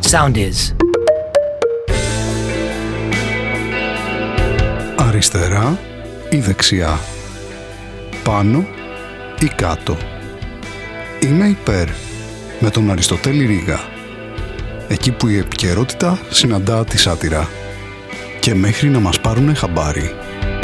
sound is. Αριστερά ή δεξιά, πάνω ή κάτω. Είμαι υπέρ, με τον Αριστοτέλη Ρήγα. Εκεί που η επικαιρότητα συναντά τη σάτυρα. Και μέχρι να μας πάρουνε χαμπάρι.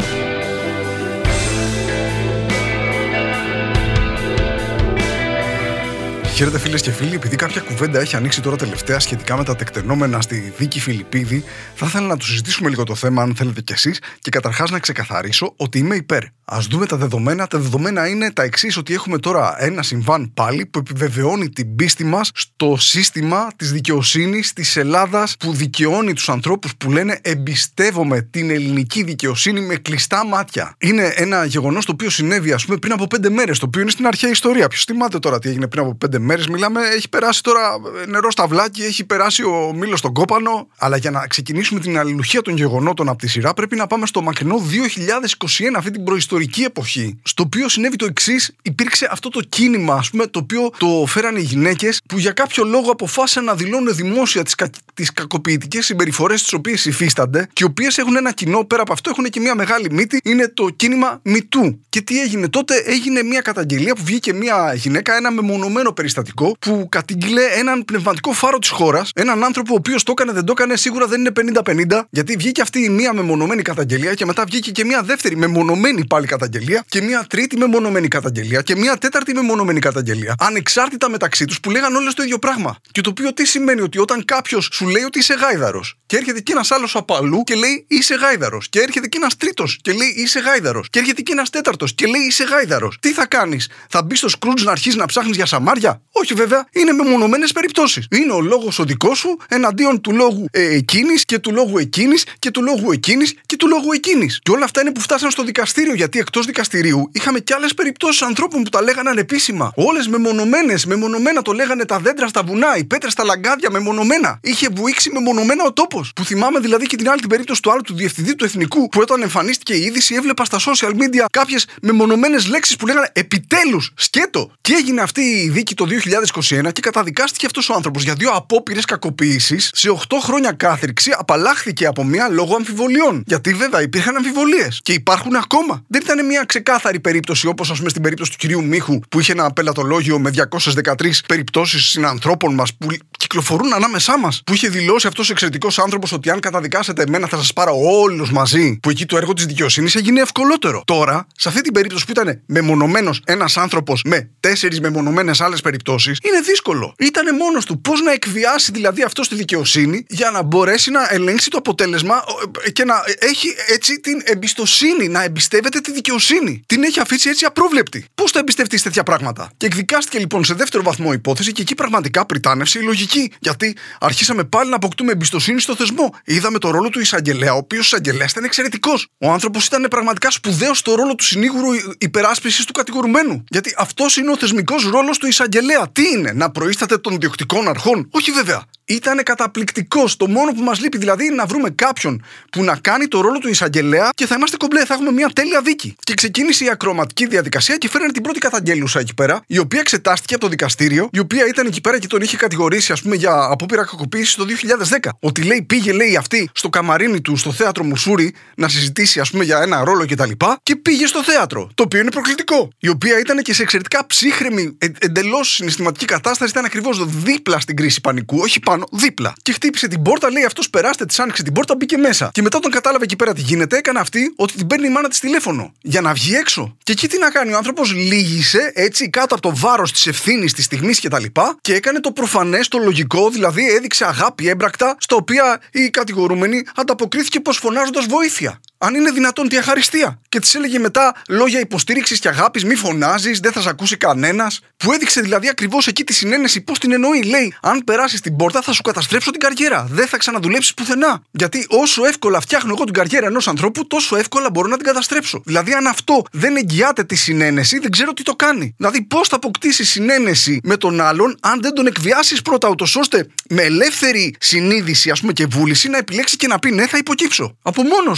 Χαίρετε φίλες και φίλοι, επειδή κάποια κουβέντα έχει ανοίξει τώρα τελευταία σχετικά με τα τεκτενόμενα στη δίκη Φιλιππίδη, θα ήθελα να το συζητήσουμε λίγο το θέμα, αν θέλετε κι εσείς, και καταρχάς να ξεκαθαρίσω ότι είμαι υπέρ. Ας δούμε τα δεδομένα. Τα δεδομένα είναι τα εξής: ότι έχουμε τώρα ένα συμβάν πάλι που επιβεβαιώνει την πίστη μας στο σύστημα της δικαιοσύνης της Ελλάδας, που δικαιώνει τους ανθρώπους που λένε εμπιστεύομαι την ελληνική δικαιοσύνη με κλειστά μάτια. Είναι ένα γεγονός το οποίο συνέβη, ας πούμε, πριν από 5 μέρες, το οποίο είναι στην αρχαία ιστορία. Ποιος θυμάται τώρα τι έγινε πριν από 5 μέρες? Μιλάμε, έχει περάσει τώρα νερό στα βλάκι, έχει περάσει ο μήλος στον κόπανο. Αλλά για να ξεκινήσουμε την αλληλουχία των γεγονότων από τη σειρά, πρέπει να πάμε στο μακρινό 2021, αυτή την προϊστορική εποχή, στο οποίο συνέβη το εξής: υπήρξε αυτό το κίνημα, ας πούμε, το οποίο το φέρανε οι γυναίκες, που για κάποιο λόγο αποφάσισαν να δηλώνουν δημόσια τις κακοποιητικές συμπεριφορές τις οποίες υφίστανται, και οι οποίες έχουν ένα κοινό, πέρα από αυτό έχουν και μια μεγάλη μύτη, είναι το κίνημα MeToo. Και τι έγινε τότε? Έγινε μια καταγγελία που βγήκε μια γυναίκα, ένα μεμονωμένο περιστατικό, που κατήγγειλε έναν πνευματικό φάρο της χώρας, έναν άνθρωπο ο οποίος το έκανε, δεν το έκανε, σίγουρα δεν είναι 50-50, γιατί βγήκε αυτή η μία μεμονωμένη καταγγελία και μετά βγήκε και μια δεύτερη μεμονωμένη πάλι καταγγελία και μια τρίτη μεμονωμένη καταγγελία και μια τέταρτη μεμονωμένη καταγγελία, ανεξάρτητα μεταξύ τους, που λέγαν όλες το ίδιο πράγμα. Και το οποίο τι σημαίνει? Ότι όταν κάποιος σου λέει ότι είσαι γάιδαρος, και έρχεται και ένας άλλος από αλλού και λέει είσαι γάιδαρος, και έρχεται και ένας τρίτος και λέει είσαι γάιδαρος, και έρχεται και ένας τέταρτος και λέει είσαι γάιδαρος, τι θα κάνεις? Θα μπεις στο Scrooge να αρχίσεις να ψάχνεις για σαμάρια? Όχι, βέβαια, είναι μεμονωμένες περιπτώσεις. Είναι ο λόγος ο δικός σου εναντίον του λόγου εκείνης και του λόγου εκείνης και του λόγου εκείνης και του λόγου εκείνης. Και όλα αυτά είναι που φτάσαν στο δικαστήριο, γιατί εκτός δικαστηρίου είχαμε κι άλλες περιπτώσεις ανθρώπων που τα λέγανε ανεπίσημα. Όλες μεμονωμένες, μεμονωμένα το λέγανε τα δέντρα στα βουνά, οι πέτρες στα λαγκάδια, μεμονωμένα. Είχε βουήξει μεμονωμένα ο τόπος. Που θυμάμαι δηλαδή και την άλλη την περίπτωση του άλλου, του διευθυντή του Εθνικού, που όταν εμφανίστηκε η είδηση, έβλεπα στα social media κάποιες μεμονωμένες λέξεις που λέγανε επιτέλους, σκέτο. Και έγινε αυτή η δίκη το 2021 και καταδικάστηκε αυτός ο άνθρωπος για 2 απόπειρες κακοποίησης σε 8 χρόνια κάθριξη. Απαλλάχθηκε από μία λόγω αμφιβολιών. Γιατί βέβαια υπήρχαν αμφιβολίες και υπάρχουν ακόμα. Δεν ήταν μια ξεκάθαρη περίπτωση, όπως ας πούμε στην περίπτωση του κυρίου Μίχου, που είχε ένα πελατολόγιο με 213 περιπτώσεις συνανθρώπων μας που κυκλοφορούν ανάμεσά μας. Που είχε δηλώσει αυτός ο εξαιρετικός άνθρωπος ότι αν καταδικάσετε εμένα θα σας πάρω όλους μαζί. Που εκεί το έργο της δικαιοσύνης έγινε ευκολότερο. Τώρα, σε αυτή την περίπτωση που ήταν μεμονωμένος ένας άνθρωπος με 4 μεμονωμένες άλλες περιπτώσεις, είναι δύσκολο. Ήτανε μόνος του. Πώς να εκβιάσει δηλαδή αυτό στη δικαιοσύνη για να μπορέσει να ελέγξει το αποτέλεσμα και να έχει έτσι την εμπιστοσύνη, να εμπιστεύεται τη δικαιοσύνη. Την έχει αφήσει έτσι απρόβλεπτη. Πώς θα εμπιστευτείς τέτοια πράγματα? Και εκδικάστηκε λοιπόν σε δεύτερο βαθμό υπόθεση, και εκεί πραγματικά πριτάνευσε η λογική. Γιατί αρχίσαμε πάλι να αποκτούμε εμπιστοσύνη στο θεσμό. Είδαμε το ρόλο του εισαγγελέα, ο οποίος εισαγγελέας ήταν εξαιρετικός. Ο άνθρωπος ήταν πραγματικά σπουδαίος στο ρόλο του συνήγορου υπεράσπισης του κατηγορουμένου. Γιατί αυτός είναι ο θεσμικός ρόλος του εισαγγελέα. Τι είναι? Να προείσταται των διοκτικών αρχών? Όχι, βέβαια. Ήταν καταπληκτικός. Το μόνο που μας λείπει δηλαδή είναι να βρούμε κάποιον που να κάνει το ρόλο του εισαγγελέα και θα είμαστε κομπλέ. Θα έχουμε μια τέλεια δίκη. Και ξεκίνησε η ακροαματική διαδικασία και φέρανε την πρώτη καταγγέλουσα εκεί πέρα, η οποία εξετάστηκε από το δικαστήριο, η οποία ήταν εκεί πέρα και τον είχε κατηγορήσει, ας πούμε, για απόπειρα κακοποίησης το 2010. Ότι λέει πήγε, λέει, αυτή στο καμαρίνι του στο θέατρο Μουσούρι να συζητήσει, ας πούμε, για ένα ρόλο κτλ. Και πήγε στο θέατρο. Το οποίο είναι προκλητικό. Η οποία ήταν και σε εξαιρετικά ψύχρεμη, εντελώς συναισθηματική κατάσταση, ήταν ακριβώς δίπλα στην κρίση πανικού, όχι πάνω, δίπλα. Και χτύπησε την πόρτα, λέει αυτός περάστε, της άνοιξε την πόρτα, μπήκε μέσα. Και μετά τον κατάλαβε εκεί πέρα τι γίνεται, έκανε αυτή ότι την παίρνει η μάνα της τηλέφωνο για να βγει έξω. Και εκεί τι να κάνει? Ο άνθρωπος λύγησε έτσι κάτω από το βάρος της ευθύνης της στιγμής κτλ. Και έκανε το προφανές, το λογικό, δηλαδή έδειξε αγάπη έμπρακτα, στα οποία η κατηγορούμενη ανταποκρίθηκε πως φωνάζοντας βοήθεια. Αν είναι δυνατόν, τι αχαριστία. Και της έλεγε μετά λόγια υποστήριξης και αγάπης, μη φωνάζεις, δεν θα σε ακούσει κανένας. Που έδειξε δηλαδή ακριβώς εκεί τη συνένεση, πώς την εννοεί. Λέει: αν περάσεις την πόρτα, θα σου καταστρέψω την καριέρα. Δεν θα ξαναδουλέψεις πουθενά. Γιατί όσο εύκολα φτιάχνω εγώ την καριέρα ενός ανθρώπου, τόσο εύκολα μπορώ να την καταστρέψω. Δηλαδή, αν αυτό δεν εγγυάται τη συνένεση, δεν ξέρω τι το κάνει. Δηλαδή, πώς θα αποκτήσεις συνένεση με τον άλλον, αν δεν τον εκβιάσεις πρώτα, ούτως ώστε με ελεύθερη συνείδηση, ας πούμε, και βούληση να επιλέξει και να πει ναι, θα υποκύψω. Από μόνος του. Και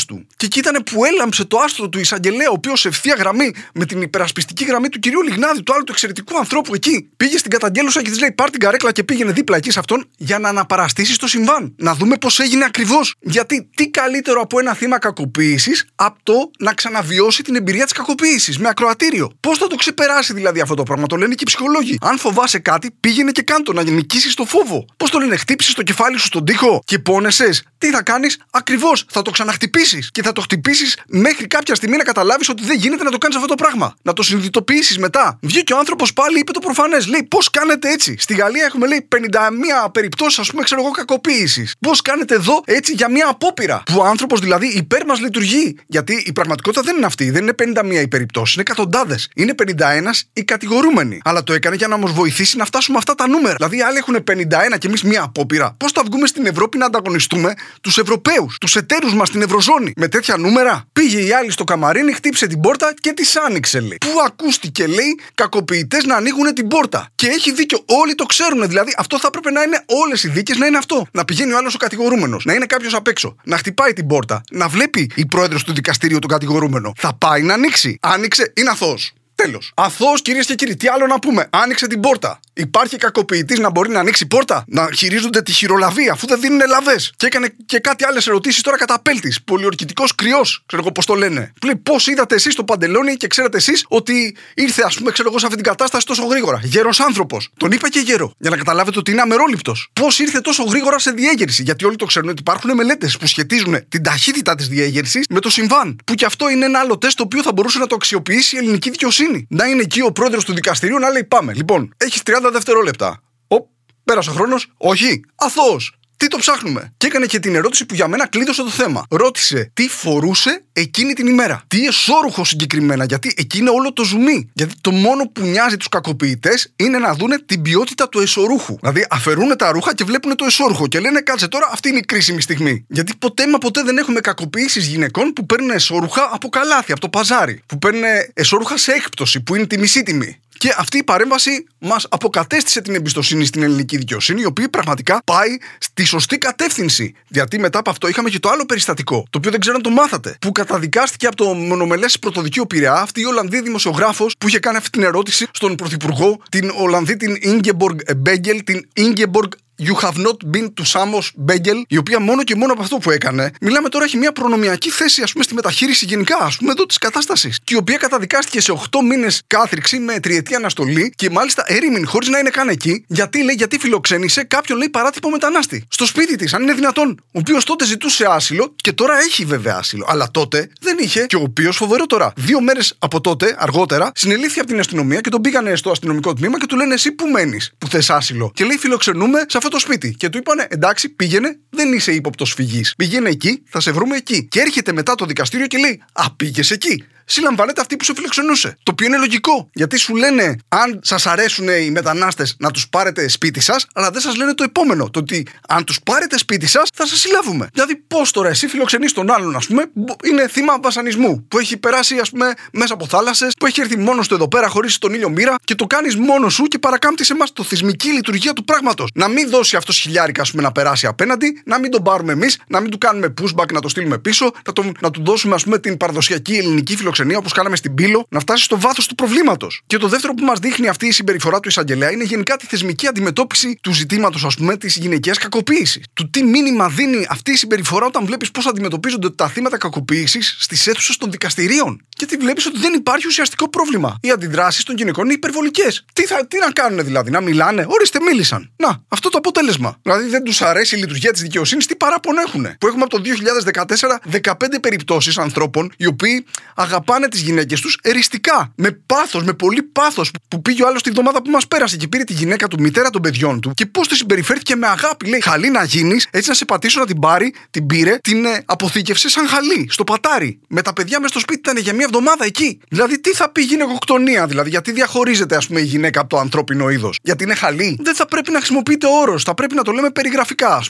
εκεί ήταν που έλαμψε το άστρο του εισαγγελέα, ο οποίος σε ευθεία γραμμή με την υπερασπιστική γραμμή του κυρίου Λιγνάδη, του άλλου του εξαιρετικού ανθρώπου εκεί, πήγε στην καταγγέλουσα και της λέει: πάρ' την καρέκλα και πήγαινε δίπλα εκεί σε αυτόν για να αναπαραστήσει το συμβάν. Να δούμε πώς έγινε ακριβώς. Γιατί τι καλύτερο από ένα θύμα κακοποίησης από το να ξαναβιώσει την εμπειρία της κακοποίησης με ακροατήριο. Πώς θα το ξεπεράσει δηλαδή αυτό το πράγμα, το λένε και οι ψυχολόγοι. Αν φοβάσαι κάτι, πήγαινε και κάντο να νικήσεις το φόβο. Πώς το λένε, χτύπησες το κεφάλι σου στον τοίχο και πόνεσες. Τι θα κάνεις, ακριβώς θα το ξαναχτυπήσεις. Και θα το χτυπήσεις μέχρι κάποια στιγμή να καταλάβεις ότι δεν γίνεται να το κάνεις αυτό το πράγμα. Να το συνειδητοποιήσεις μετά. Βγήκε ο άνθρωπος πάλι, είπε το προφανές. Λέει: πώς κάνετε έτσι. Στη Γαλλία έχουμε, λέει, 51 περιπτώσεις, ας πούμε, ξέρω εγώ, κακοποίησης. Πώς κάνετε εδώ έτσι για μια απόπειρα. Που ο άνθρωπος δηλαδή υπέρ μας λειτουργεί. Γιατί η πραγματικότητα δεν είναι αυτή. Δεν είναι 51 οι περιπτώσεις, είναι εκατοντάδες. Είναι 51 οι κατηγορούμενοι. Αλλά το έκανε για να μας βοηθήσει να φτάσουμε αυτά τα νούμερα. Δηλαδή, οι άλλοι έχουν 51 και εμείς μια απόπειρα. Πώς θα βγούμε στην Ευρώπη να ανταγωνιστούμε τους Ευρωπαίους, τους εταίρους μας στην Ευρωζώνη με τέτοια νούμερα? Πήγε η άλλη στο καμαρίνι, χτύπησε την πόρτα και της άνοιξε, λέει. Πού ακούστηκε, λέει, κακοποιητές να ανοίγουν την πόρτα. Και έχει δίκιο, όλοι το ξέρουν. Δηλαδή, αυτό θα έπρεπε να είναι όλες οι δίκες, να είναι αυτό. Να πηγαίνει ο άλλος ο κατηγορούμενος, να είναι κάποιος απ' έξω, να χτυπάει την πόρτα, να βλέπει η πρόεδρος του δικαστηρίου τον κατηγορούμενο. Θα πάει να ανοίξει. Άνοιξε, είναι αθώος. Τέλος. Αθώος, κυρίες και κύριοι, τι άλλο να πούμε. Άνοιξε την πόρτα. Υπάρχει κακοποιητής να μπορεί να ανοίξει πόρτα, να χειρίζονται τη χειρολαβή, αφού δεν δίνουν λαβές. Και έκανε και κάτι άλλες ερωτήσεις τώρα κατά πέλτης. Πολιορκητικός κρυός, ξέρω εγώ πώς το λένε. Λέει: πώς είδατε εσείς το Παντελόνι και ξέρατε εσείς ότι ήρθε, ας πούμε, ξέρω εγώ, σε αυτή την κατάσταση τόσο γρήγορα. Γέρος άνθρωπος. Τον είπα και γέρο. Για να καταλάβετε ότι είναι αμερόληπτος. Πώς ήρθε τόσο γρήγορα σε διέγερση. Γιατί όλοι το ξέρουν ότι υπάρχουν μελέτες που σχετίζουν την ταχύτητα της διέγερσης με το συμβάν. Που και αυτό είναι ένα άλλο τεστ το οποίο θα μπορούσε να το αξιοποιήσει η ελληνική δικαιοσύνη. Να είναι εκεί ο πρόεδρος του δικαστηρίου να λέει: πάμε. Λοιπόν, έχεις 30 δευτερόλεπτα. Πέρασε ο χρόνος. Όχι. Αθώος. Τι το ψάχνουμε. Και έκανε και την ερώτηση που για μένα κλείδωσε το θέμα. Ρώτησε τι φορούσε εκείνη την ημέρα. Τι εσώρουχο συγκεκριμένα. Γιατί εκεί είναι όλο το ζουμί. Γιατί το μόνο που νοιάζει τους κακοποιητές είναι να δούνε την ποιότητα του εσωρούχου. Δηλαδή αφαιρούν τα ρούχα και βλέπουν το εσώρουχο. Και λένε: κάτσε τώρα, αυτή είναι η κρίσιμη στιγμή. Γιατί ποτέ δεν έχουμε κακοποιήσεις γυναικών που παίρνουν εσώρουχα από καλάθι, από το παζάρι. Που παίρνουν εσώρουχα σε έκπτωση, που είναι τη μισή τιμή. Και αυτή η παρέμβαση μας αποκατέστησε την εμπιστοσύνη στην ελληνική δικαιοσύνη, η οποία πραγματικά πάει στη σωστή κατεύθυνση. Γιατί μετά από αυτό είχαμε και το άλλο περιστατικό, το οποίο δεν ξέρω αν το μάθατε, που καταδικάστηκε από το μονομελές πρωτοδικείο Πειραιά αυτή η Ολλανδή δημοσιογράφος που είχε κάνει αυτή την ερώτηση στον Πρωθυπουργό, την Ολλανδή, την Ingeborg Begel, την Ingeborg You have not been to Samos Begel, η οποία μόνο και μόνο από αυτό που έκανε, μιλάμε τώρα, έχει μια προνομιακή θέση, ας πούμε, στη μεταχείριση γενικά, ας πούμε, εδώ της κατάστασης. Και η οποία καταδικάστηκε σε 8 μήνες κάθριξη με τριετή αναστολή και μάλιστα ερήμην, χωρίς να είναι καν εκεί. Γιατί, λέει, γιατί φιλοξένησε κάποιον, λέει, παράτυπο μετανάστη στο σπίτι της, αν είναι δυνατόν. Ο οποίος τότε ζητούσε άσυλο και τώρα έχει βέβαια άσυλο. Αλλά τότε δεν είχε. Και ο οποίος, φοβερό τώρα, 2 μέρες από τότε, αργότερα, συνελήφθη από την αστυνομία και τον πήγανε στο αστυνομικό τμήμα και του λένε: εσύ που μένεις, που θες άσυλο. Και λέει: φιλοξενούμε σε αυτό το σπίτι. Και του είπανε: εντάξει, πήγαινε, δεν είσαι ύποπτος φυγής. Πήγαινε εκεί, θα σε βρούμε εκεί. Και έρχεται μετά το δικαστήριο και λέει: α, πήγες εκεί. Συλλαμβάνεται αυτή που σε φιλοξενούσε. Το οποίο είναι λογικό. Γιατί σου λένε, αν σας αρέσουν οι μετανάστες, να τους πάρετε σπίτι σας, αλλά δεν σας λένε το επόμενο. Το ότι αν τους πάρετε σπίτι σας, θα σας συλλάβουμε. Δηλαδή, πώς τώρα εσύ φιλοξενείς τον άλλον, ας πούμε, είναι θύμα βασανισμού, που έχει περάσει, ας πούμε, μέσα από θάλασσες, που έχει έρθει μόνος του εδώ πέρα, χωρίς τον ήλιο μοίρα, και το κάνεις μόνος σου και παρακάμπτεις εμάς το θεσμική λειτουργία του πράγματος. Να μην δώσει αυτό χιλιάρικα, ας πούμε, να περάσει απέναντι, να μην τον πάρουμε εμείς, να μην του κάνουμε pushback, να το στείλουμε πίσω, να του δώσουμε, ας πούμε, την παραδοσιακή ελληνική φιλοξενία, όπως κάναμε στην Πύλο, να φτάσει στο βάθος του προβλήματος. Και το δεύτερο που μας δείχνει αυτή η συμπεριφορά του εισαγγελέα είναι γενικά τη θεσμική αντιμετώπιση του ζητήματος, ας πούμε, της γυναικείας κακοποίησης. Του τι μήνυμα δίνει αυτή η συμπεριφορά όταν βλέπεις πώς αντιμετωπίζονται τα θύματα κακοποίησης στις αίθουσες των δικαστηρίων. Γιατί βλέπεις ότι δεν υπάρχει ουσιαστικό πρόβλημα. Οι αντιδράσεις των γυναικών είναι υπερβολικές. Τι να κάνουν δηλαδή, να μιλάνε, ορίστε μίλησαν. Να, αυτό το αποτέλεσμα. Δηλαδή δεν τους αρέσει η λειτουργία της δικαιοσύνης, τι παράπονο έχουν. Που έχουμε από το 2014 15 περιπτώσεις ανθρώπων οι οποίοι αγαπάνε τις γυναίκες τους εριστικά. Με πάθος, με πολύ πάθος. Που πήγε ο άλλος τη βδομάδα που μας πέρασε και πήρε τη γυναίκα του, μητέρα των παιδιών του, και πώς τη συμπεριφέρθηκε με αγάπη. Λέει: χαλή να γίνεις, έτσι να σε πατήσω να την πάρει, την πήρε, την αποθήκευσε σαν χαλή, στο πατάρι. Με τα παιδιά μες στο σπίτι ήταν για μια εβδομάδα εκεί. Δηλαδή, τι θα πει γυναικοκτονία, δηλαδή, γιατί διαχωρίζεται, ας πούμε, η γυναίκα από το ανθρώπινο είδος. Γιατί είναι χαλή. Δεν θα πρέπει να χρησιμοποιείται ο όρος, θα πρέπει να το λέμε περιγραφικά, ας πούμε, ξέρω εγώ,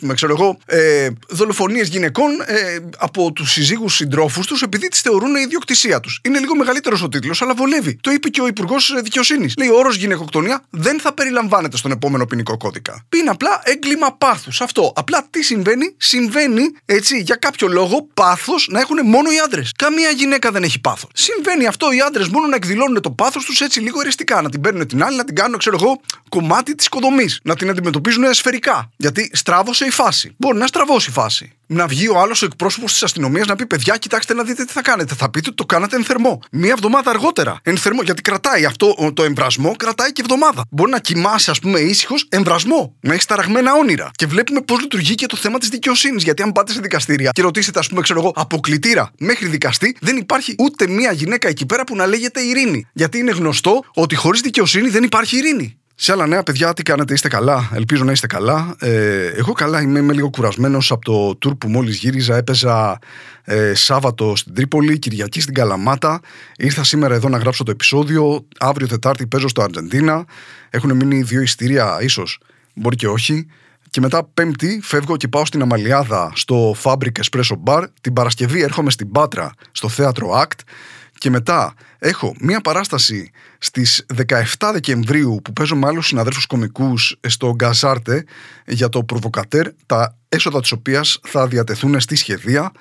δολοφονίες γυναικών από τους συζύγους συντρόφους τους επειδή τις θεωρούν ιδιοκτησία τους. Είναι λίγο μεγαλύτερος ο τίτλος, αλλά βολεύει. Το είπε και ο Υπουργός Δικαιοσύνης. Λέει: ο όρος γυναικοκτονία δεν θα περιλαμβάνεται στον επόμενο ποινικό κώδικα. Είναι απλά έγκλημα πάθους. Αυτό. Απλά τι συμβαίνει? Συμβαίνει έτσι για κάποιο λόγο πάθος να έχουν μόνο οι άντρες. Καμία γυναίκα δεν έχει πάθος. Συμβαίνει αυτό οι άντρες μόνο να εκδηλώνουν το πάθος τους έτσι λίγο εριστικά. Να την παίρνουν την άλλη, να την κάνουν, ξέρω εγώ, κομμάτι της οικοδομής. Να την αντιμετωπίζουν σφαιρικά. Γιατί στράβωσε η φάση. Μπορεί να στραβώσει η φάση. Να βγει ο άλλος εκπρόσωπος της αστυνομίας να πει: παιδιά, κοιτάξτε να δείτε τι θα κάνετε. Θα πείτε ότι το κάνατε εν θερμό. Μία εβδομάδα αργότερα. Εν θερμό, γιατί κρατάει αυτό το εμβρασμό, κρατάει και εβδομάδα. Μπορεί να κοιμάσαι, ας πούμε, ήσυχος εμβρασμό. Να έχει ταραγμένα όνειρα. Και βλέπουμε πώς λειτουργεί και το θέμα της δικαιοσύνης. Γιατί αν πάτε σε δικαστήρια και ρωτήσετε, ας πούμε, ξέρω εγώ, από κλητήρα μέχρι δικαστή, δεν υπάρχει ούτε μία γυναίκα εκεί πέρα που να λέγεται ειρήνη. Γιατί είναι γνωστό ότι χωρίς δικαιοσύνη δεν υπάρχει ειρήνη. Σε άλλα νέα, παιδιά, τι κάνετε, είστε καλά? Ελπίζω να είστε καλά. Εγώ καλά είμαι λίγο κουρασμένος από το tour που μόλις γύριζα. Έπαιζα Σάββατο στην Τρίπολη, Κυριακή στην Καλαμάτα. Ήρθα σήμερα εδώ να γράψω το επεισόδιο. Αύριο Τετάρτη παίζω στο Αργεντίνα. Έχουν μείνει 2 εισιτήρια, ίσως, μπορεί και όχι. Και μετά Πέμπτη φεύγω και πάω στην Αμαλιάδα στο Fabric Espresso Bar. Την Παρασκευή έρχομαι στην Πάτρα στο θέατρο ACT. Και μετά έχω μία παράσταση στις 17 Δεκεμβρίου που παίζω με άλλους συναδέλφους κωμικούς στο Γκαζάρτε για το Προβοκατέρ, τα έσοδα της οποίας θα διατεθούν στη σχεδία.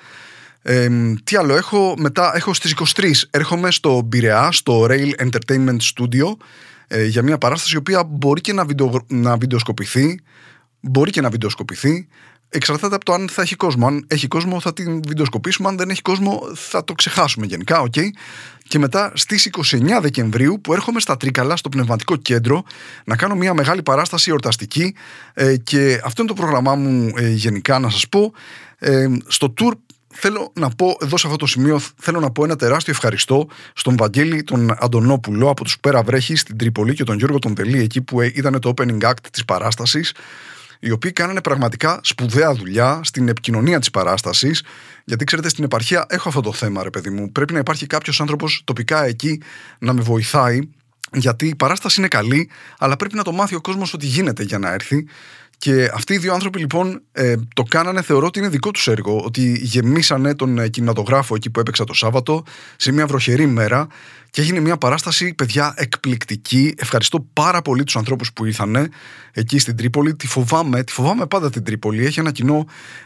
Τι άλλο έχω? Μετά έχω στις 23 έρχομαι στο Πειραιά, στο Rail Entertainment Studio, για μία παράσταση η οποία μπορεί και να βιντεοσκοπηθεί. Μπορεί και να βιντεοσκοπηθεί. Εξαρτάται από το αν θα έχει κόσμο. Αν έχει κόσμο θα την βιντεοσκοπήσουμε. Αν δεν έχει κόσμο θα το ξεχάσουμε γενικά. Okay. Και μετά στις 29 Δεκεμβρίου που έρχομαι στα Τρίκαλα, στο Πνευματικό Κέντρο, να κάνω μια μεγάλη παράσταση εορταστική. Και αυτό είναι το πρόγραμμά μου γενικά, να σας πω. Στο tour θέλω να πω, εδώ σε αυτό το σημείο, θέλω να πω ένα τεράστιο ευχαριστώ στον Βαγγέλη τον Αντωνόπουλο από τους Πέρα Βρέχη στην Τρίπολη και τον Γιώργο τον Τελή εκεί που ήταν το opening act της παράστασης, οι οποίοι κάνανε πραγματικά σπουδαία δουλειά στην επικοινωνία της παράστασης. Γιατί ξέρετε, στην επαρχία έχω αυτό το θέμα, ρε παιδί μου. Πρέπει να υπάρχει κάποιος άνθρωπος τοπικά εκεί να με βοηθάει. Γιατί η παράσταση είναι καλή, αλλά πρέπει να το μάθει ο κόσμος ότι γίνεται για να έρθει. Και αυτοί οι 2 άνθρωποι λοιπόν το κάνανε, θεωρώ ότι είναι δικό τους έργο. Ότι γεμίσανε τον κινηματογράφο εκεί που έπαιξα το Σάββατο, σε μια βροχερή μέρα. Και έγινε μια παράσταση, παιδιά, εκπληκτική. Ευχαριστώ πάρα πολύ τους ανθρώπους που ήρθανε εκεί στην Τρίπολη. Τη φοβάμαι πάντα την Τρίπολη. Έχει ένα κοινό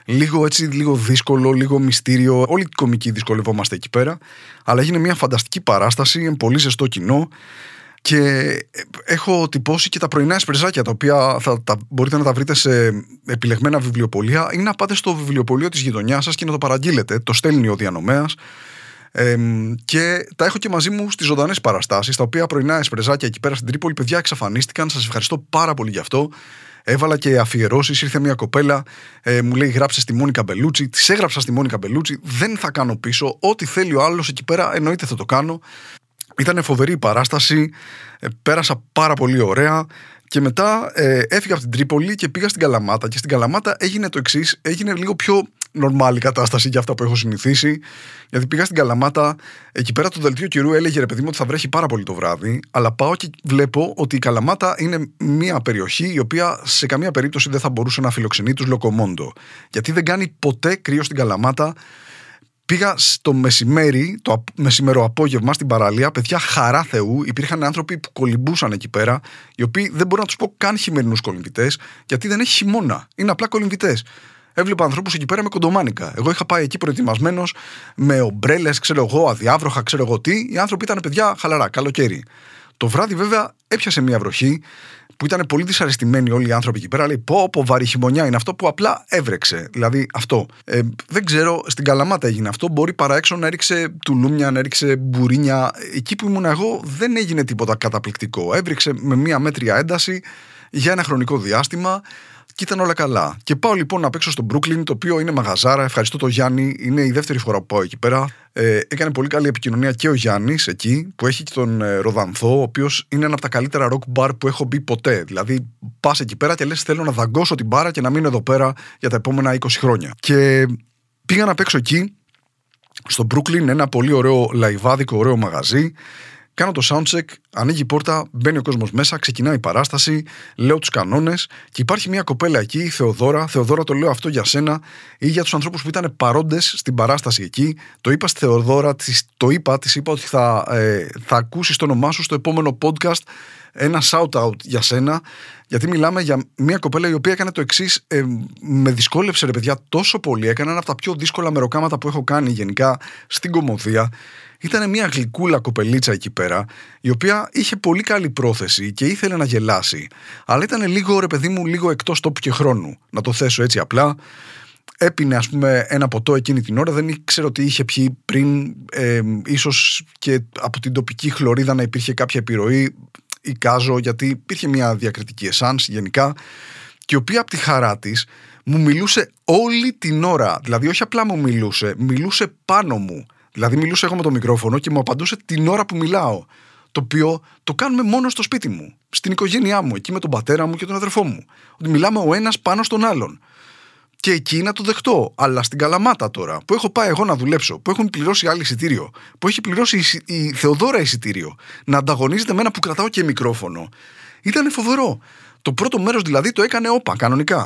λίγο δύσκολο, λίγο μυστήριο. Όλοι οι κομικοί δυσκολευόμαστε εκεί πέρα. Αλλά έγινε μια φανταστική παράσταση, πολύ ζεστό κοινό. Και έχω τυπώσει και τα πρωινά εσπρεζάκια, τα οποία μπορείτε να τα βρείτε σε επιλεγμένα βιβλιοπωλεία ή να πάτε στο βιβλιοπωλείο της γειτονιάς σας και να το παραγγείλετε. Το στέλνει ο διανομέας. Και τα έχω και μαζί μου στις ζωντανές παραστάσεις, τα οποία πρωινά εσπρεζάκια εκεί πέρα στην Τρίπολη, παιδιά, εξαφανίστηκαν. Σας ευχαριστώ πάρα πολύ γι' αυτό. Έβαλα και αφιερώσεις. Ήρθε μια κοπέλα, μου λέει: γράψε στη Μόνικα Μπελούτσι. Της έγραψα στη Μόνικα Μπελούτσι. Δεν θα κάνω πίσω. Ό,τι θέλει ο άλλος εκεί πέρα, εννοείται θα το κάνω. Ήταν φοβερή η παράσταση, πέρασα πάρα πολύ ωραία και μετά έφυγα από την Τρίπολη και πήγα στην Καλαμάτα. Και στην Καλαμάτα έγινε το εξής, έγινε λίγο πιο νορμάλη κατάσταση για αυτά που έχω συνηθίσει. Γιατί πήγα στην Καλαμάτα, εκεί πέρα το δελτίο καιρού έλεγε, ρε παιδί μου, ότι θα βρέχει πάρα πολύ το βράδυ. Αλλά πάω και βλέπω ότι η Καλαμάτα είναι μια περιοχή η οποία σε καμία περίπτωση δεν θα μπορούσε να φιλοξενεί τους Λοκομόντο. Γιατί δεν κάνει ποτέ κρύο στην Καλαμάτα. Πήγα στο μεσημέρι, το μεσημερό απόγευμα στην παραλία, παιδιά, χαρά Θεού. Υπήρχαν άνθρωποι που κολυμπούσαν εκεί πέρα, οι οποίοι δεν μπορώ να τους πω καν χειμερινούς κολυμβητές, γιατί δεν έχει χειμώνα. Είναι απλά κολυμβητές. Έβλεπα ανθρώπους εκεί πέρα με κοντομάνικα. Εγώ είχα πάει εκεί προετοιμασμένος με ομπρέλες, ξέρω εγώ, αδιάβροχα, ξέρω εγώ τι. Οι άνθρωποι ήταν, παιδιά, χαλαρά, καλοκαίρι. Το βράδυ, βέβαια, έπιασε μια βροχή που ήταν πολύ δυσαρεστημένοι όλοι οι άνθρωποι εκεί πέρα. Λέει: πω, βαρύ χειμωνιά είναι αυτό, που απλά έβρεξε. Δηλαδή αυτό. Δεν ξέρω, στην Καλαμάτα έγινε αυτό. Μπορεί παρά έξω να έριξε τουλούμια, να έριξε μπουρίνια. Εκεί που ήμουν εγώ δεν έγινε τίποτα καταπληκτικό. Έβρεξε με μια μέτρια ένταση για ένα χρονικό διάστημα. Και ήταν όλα καλά. Και πάω λοιπόν να παίξω στο Brooklyn, το οποίο είναι μαγαζάρα. Ευχαριστώ τον Γιάννη. Είναι η δεύτερη φορά που πάω εκεί πέρα. Έκανε πολύ καλή επικοινωνία και ο Γιάννης εκεί, που έχει και τον Ροδανθό, ο οποίος είναι ένα από τα καλύτερα rock bar που έχω μπει ποτέ. Δηλαδή, πας εκεί πέρα και λες: θέλω να δαγκώσω την μπάρα και να μείνω εδώ πέρα για τα επόμενα 20 χρόνια. Και πήγα να παίξω εκεί, στο Brooklyn, ένα πολύ ωραίο λαϊβάδικο, ωραίο μαγαζί. Κάνω το soundcheck, ανοίγει η πόρτα, μπαίνει ο κόσμος μέσα, ξεκινάει η παράσταση, λέω τους κανόνες και υπάρχει μια κοπέλα εκεί, η Θεοδώρα. Θεοδώρα, το λέω αυτό για σένα ή για τους ανθρώπους που ήταν παρόντες στην παράσταση εκεί. Το είπα στη Θεοδώρα, της είπα ότι θα ακούσεις το όνομά σου στο επόμενο podcast. Ένα shout-out για σένα, γιατί μιλάμε για μια κοπέλα η οποία έκανε το εξής. Με δυσκόλεψε, ρε παιδιά, τόσο πολύ. Έκανε ένα από τα πιο δύσκολα μεροκάματα που έχω κάνει γενικά στην κωμωδία. Ήταν μια γλυκούλα κοπελίτσα εκεί πέρα, η οποία είχε πολύ καλή πρόθεση και ήθελε να γελάσει. Αλλά ήταν λίγο, ρε παιδί μου, λίγο εκτός τόπου και χρόνου. Να το θέσω έτσι απλά. Έπινε, ας πούμε, ένα ποτό εκείνη την ώρα, δεν ήξερα ότι είχε πιει πριν. Ίσως και από την τοπική χλωρίδα να υπήρχε κάποια επιρροή. Εικάζω, γιατί υπήρχε μια διακριτική εσάνς γενικά, και η οποία από τη χαρά της μου μιλούσε όλη την ώρα. Δηλαδή, όχι απλά μου μιλούσε πάνω μου. Δηλαδή, μιλούσε εγώ με το μικρόφωνο και μου απαντούσε την ώρα που μιλάω. Το οποίο το κάνουμε μόνο στο σπίτι μου, στην οικογένειά μου, εκεί με τον πατέρα μου και τον αδερφό μου. Ότι μιλάμε ο ένας πάνω στον άλλον. Και εκεί να το δεχτώ. Αλλά στην Καλαμάτα τώρα, που έχω πάει εγώ να δουλέψω, που έχουν πληρώσει άλλοι εισιτήριο, που έχει πληρώσει η Θεοδώρα εισιτήριο, να ανταγωνίζεται με ένα που κρατάω και μικρόφωνο, ήταν φοβερό. Το πρώτο μέρος δηλαδή το έκανε όπα, κανονικά.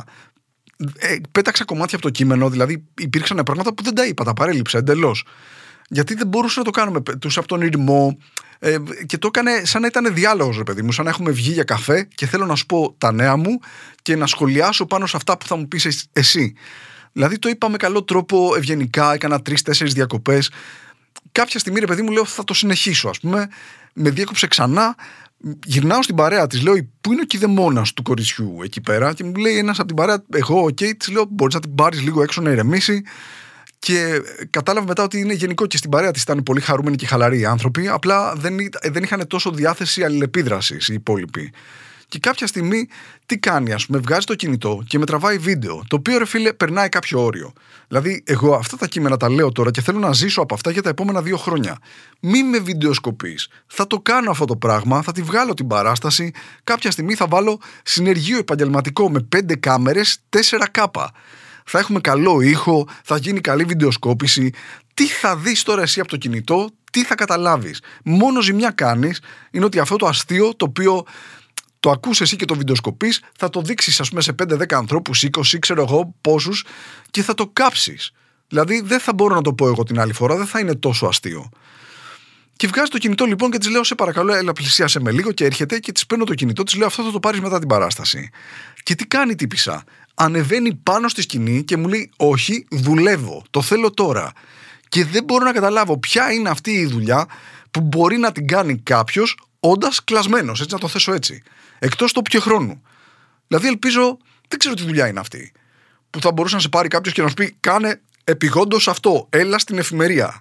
Πέταξα κομμάτια από το κείμενο, δηλαδή υπήρξαν πράγματα που δεν τα είπα, τα παρέλειψα εντελώς. Γιατί δεν μπορούσα να το κάνω, τους από τον ήρμο, και το έκανε σαν να ήταν διάλογος, ρε παιδί μου, σαν να έχουμε βγει για καφέ και θέλω να σου πω τα νέα μου και να σχολιάσω πάνω σε αυτά που θα μου πεις εσύ. Δηλαδή το είπα με καλό τρόπο, ευγενικά, έκανα 3-4 διακοπές. Κάποια στιγμή, ρε παιδί μου, λέω θα το συνεχίσω, ας πούμε. Με διέκοψε ξανά, γυρνάω στην παρέα της, λέω πού είναι ο κηδεμόνας του κοριτσιού εκεί πέρα, και μου λέει ένας από την παρέα, εγώ, της λέω μπορείς να την πάρεις λίγο έξω να ηρεμήσει. Και κατάλαβα μετά ότι είναι γενικό και στην παρέα της ήταν πολύ χαρούμενοι και χαλαροί οι άνθρωποι, απλά δεν είχαν τόσο διάθεση αλληλεπίδρασης οι υπόλοιποι. Και κάποια στιγμή τι κάνει, ας πούμε, βγάζει το κινητό και με τραβάει βίντεο, το οποίο, ρε φίλε, περνάει κάποιο όριο. Δηλαδή, εγώ αυτά τα κείμενα τα λέω τώρα και θέλω να ζήσω από αυτά για τα επόμενα 2 χρόνια. Μη με βιντεοσκοπείς. Θα το κάνω αυτό το πράγμα, θα τη βγάλω την παράσταση. Κάποια στιγμή θα βάλω συνεργείο επαγγελματικό με 5 κάμερες, 4K. Θα έχουμε καλό ήχο, θα γίνει καλή βιντεοσκόπηση. Τι θα δεις τώρα εσύ από το κινητό, τι θα καταλάβεις. Μόνο ζημιά κάνεις, είναι ότι αυτό το αστείο το οποίο το ακούς εσύ και το βιντεοσκοπείς, θα το δείξεις, ας πούμε, σε 5-10 ανθρώπους, 20, ξέρω εγώ πόσους, και θα το κάψεις. Δηλαδή δεν θα μπορώ να το πω εγώ την άλλη φορά, δεν θα είναι τόσο αστείο. Και βγάζει το κινητό λοιπόν και της λέω: σε παρακαλώ, έλα, πλησίασε με λίγο, και έρχεται και της παίρνω το κινητό, της λέω: αυτό θα το πάρεις μετά την παράσταση. Και τι κάνει η τύπισσα? Ανεβαίνει πάνω στη σκηνή και μου λέει: όχι, δουλεύω, το θέλω τώρα. Και δεν μπορώ να καταλάβω ποια είναι αυτή η δουλειά που μπορεί να την κάνει κάποιος όντας κλασμένος, έτσι να το θέσω έτσι. Εκτός το ποιο χρόνου. Δηλαδή ελπίζω, δεν ξέρω τι δουλειά είναι αυτή, που θα μπορούσε να σε πάρει κάποιος και να σου πει: κάνε επειγόντως αυτό, έλα στην εφημερία.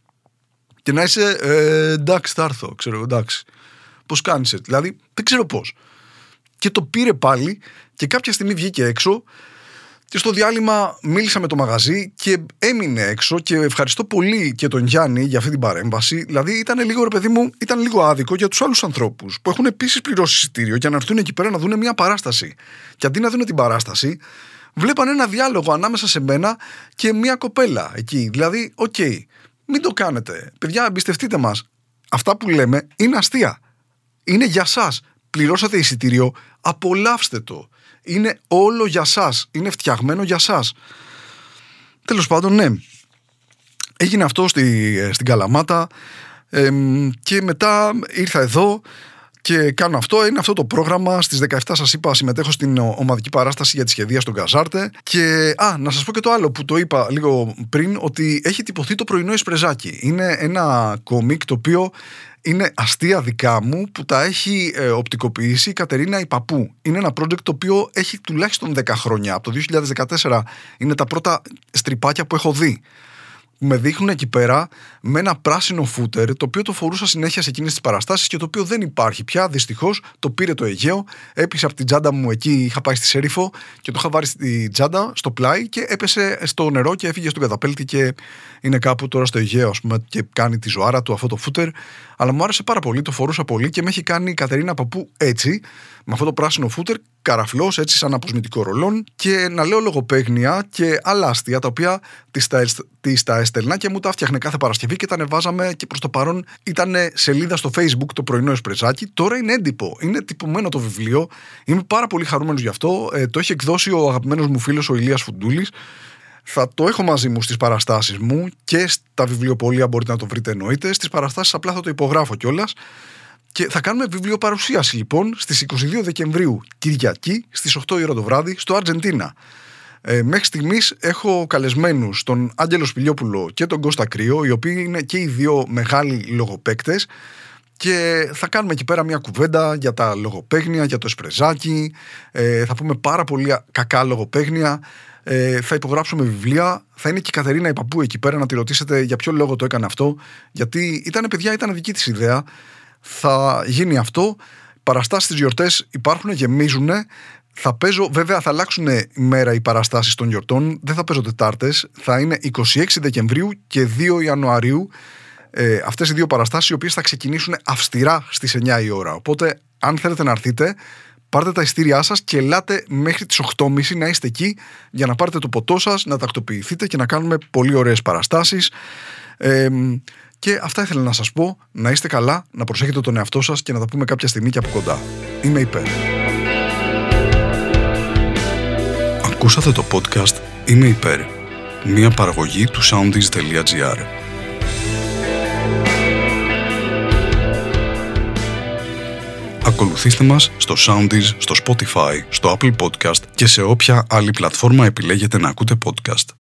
Και να είσαι εντάξει, θα έρθω, ξέρω εγώ, εντάξει. Πώς κάνεις έτσι? Δηλαδή δεν ξέρω πώς. Και το πήρε πάλι και κάποια στιγμή βγήκε έξω. Και στο διάλειμμα μίλησα με το μαγαζί και έμεινε έξω, και ευχαριστώ πολύ και τον Γιάννη για αυτή την παρέμβαση. Δηλαδή ήταν λίγο, ρε παιδί μου, ήταν λίγο άδικο για τους άλλους ανθρώπους που έχουν επίσης πληρώσει εισιτήριο για να έρθουν εκεί πέρα να δουν μια παράσταση. Και αντί να δουν την παράσταση, βλέπαν ένα διάλογο ανάμεσα σε μένα και μια κοπέλα εκεί. Δηλαδή, οκ, μην το κάνετε. Παιδιά, εμπιστευτείτε μας. Αυτά που λέμε είναι αστεία. Είναι για σας. Πληρώσατε εισιτήριο, απολαύστε το. Είναι όλο για σας. Είναι φτιαγμένο για σας. Τέλος πάντων, ναι. Έγινε αυτό στην Καλαμάτα, και μετά ήρθα εδώ και κάνω αυτό. Είναι αυτό το πρόγραμμα. Στις 17 σας είπα, συμμετέχω στην ομαδική παράσταση για τη σχεδία στον Καζάρτε. Και να σας πω και το άλλο που το είπα λίγο πριν, ότι έχει τυπωθεί το πρωινό Εσπρεζάκι. Είναι ένα κόμικ το οποίο είναι αστεία δικά μου, που τα έχει οπτικοποιήσει η Κατερίνα η Παππού. Είναι ένα project το οποίο έχει τουλάχιστον 10 χρόνια. Από το 2014 είναι τα πρώτα στριπάκια που έχω δει. Με δείχνουν εκεί πέρα με ένα πράσινο φούτερ, το οποίο το φορούσα συνέχεια σε εκείνες τις παραστάσεις και το οποίο δεν υπάρχει πια, δυστυχώς. Το πήρε το Αιγαίο, έπεσε από την τσάντα μου εκεί, είχα πάει στη Σέριφο και το είχα βάλει στη τσάντα, στο πλάι, και έπεσε στο νερό και έφυγε στον καταπέλτη και είναι κάπου τώρα στο Αιγαίο, ας πούμε, και κάνει τη ζωάρα του αυτό το φούτερ. Αλλά μου άρεσε πάρα πολύ, το φορούσα πολύ και με έχει κάνει η Κατερίνα Παππού έτσι, με αυτό το πράσινο φούτερ, καραφλός, έτσι σαν αποσμητικό ρολόν, και να λέω λογοπαίγνια και άλλα αστεία τα οποία τις τα έστελνα και μου τα φτιάχνε κάθε Παρασκευή και τα ανεβάζαμε, και προς το παρόν ήταν σελίδα στο Facebook το πρωινό Εσπρεσάκι. Τώρα είναι έντυπο, είναι τυπωμένο το βιβλίο. Είμαι πάρα πολύ χαρούμενος γι' αυτό. Το έχει εκδώσει ο αγαπημένος μου φίλος ο Ηλίας Φουντούλης. Θα το έχω μαζί μου στις παραστάσεις μου και στα βιβλιοπωλεία, μπορείτε να το βρείτε εννοείται. Στις παραστάσεις απλά θα το υπογράφω κιόλας. Και θα κάνουμε βιβλιοπαρουσίαση λοιπόν στις 22 Δεκεμβρίου, Κυριακή, στις 8 η ώρα το βράδυ, στο Αργεντίνα. Μέχρι στιγμής έχω καλεσμένους τον Άγγελο Σπηλιόπουλο και τον Κώστα Κρύο, οι οποίοι είναι και οι δύο μεγάλοι λογοπαίκτες, και θα κάνουμε εκεί πέρα μια κουβέντα για τα λογοπαίγνια, για το Εσπρεζάκι. Θα πούμε πάρα πολύ κακά λογοπαίγνια. Θα υπογράψουμε βιβλία. Θα είναι και η Κατερίνα η Παππού εκεί πέρα, να τη ρωτήσετε για ποιο λόγο το έκανε αυτό. Γιατί ήταν δική της ιδέα. Θα γίνει αυτό. Παραστάσεις στις γιορτές υπάρχουν, γεμίζουν. Θα παίζω, βέβαια θα αλλάξουν ημέρα οι παραστάσεις των γιορτών. Δεν θα παίζω Τετάρτες. Θα είναι 26 Δεκεμβρίου και 2 Ιανουαρίου. Αυτές οι δύο παραστάσεις, οι οποίες θα ξεκινήσουν αυστηρά στις 9 η ώρα. Οπότε, αν θέλετε να έρθετε, πάρτε τα ειστήριά σας και ελάτε μέχρι τις 8.30 να είστε εκεί, για να πάρετε το ποτό σας, να τακτοποιηθείτε και να κάνουμε πολύ ωραίες παραστάσεις. Και αυτά ήθελα να σας πω. Να είστε καλά, να προσέχετε τον εαυτό σας και να τα πούμε κάποια στιγμή και από κοντά. Είμαι υπέρ. Ακούσατε το podcast Είμαι υπέρ, μια παραγωγή του soundees.gr. Ακολουθήστε μας στο Soundees, στο Spotify, στο Apple Podcast και σε όποια άλλη πλατφόρμα επιλέγετε να ακούτε podcast.